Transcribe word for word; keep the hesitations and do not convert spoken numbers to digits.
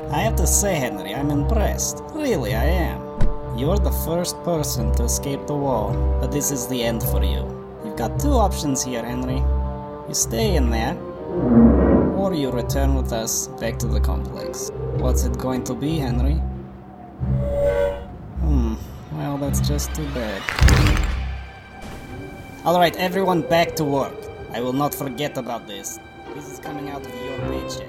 I have to say, Henry, I'm impressed. Really, I am. You're the first person to escape the wall, but this is the end for you. You've got two options here, Henry. You stay in there, or you return with us back to the complex. What's it going to be, Henry? Hmm, well, that's just too bad. Alright, everyone back to work. I will not forget about this. This is coming out of your paycheck.